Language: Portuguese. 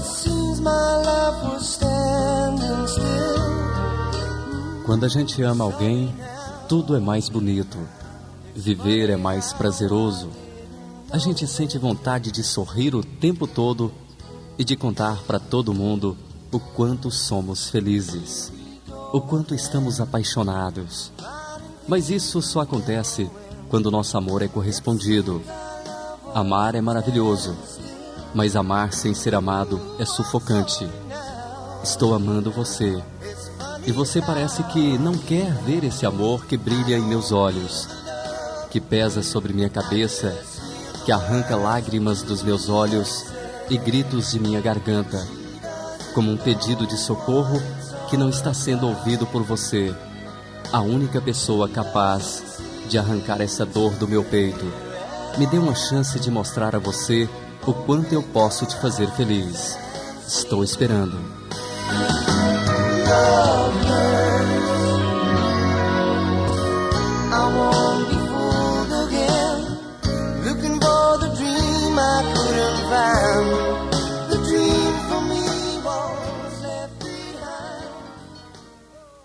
Quando a gente ama alguém, tudo é mais bonito. Viver é mais prazeroso. A gente sente vontade de sorrir o tempo todo e de contar para todo mundo o quanto somos felizes, o quanto estamos apaixonados. Mas isso só acontece quando nosso amor é correspondido. Amar é maravilhoso, mas amar sem ser amado é sufocante. Estou amando você, e você parece que não quer ver esse amor que brilha em meus olhos, que pesa sobre minha cabeça, que arranca lágrimas dos meus olhos e gritos de minha garganta, como um pedido de socorro que não está sendo ouvido por você, a única pessoa capaz de arrancar essa dor do meu peito. Me dê uma chance de mostrar a você o quanto eu posso te fazer feliz. Estou esperando. Looking for the dream I couldn't find.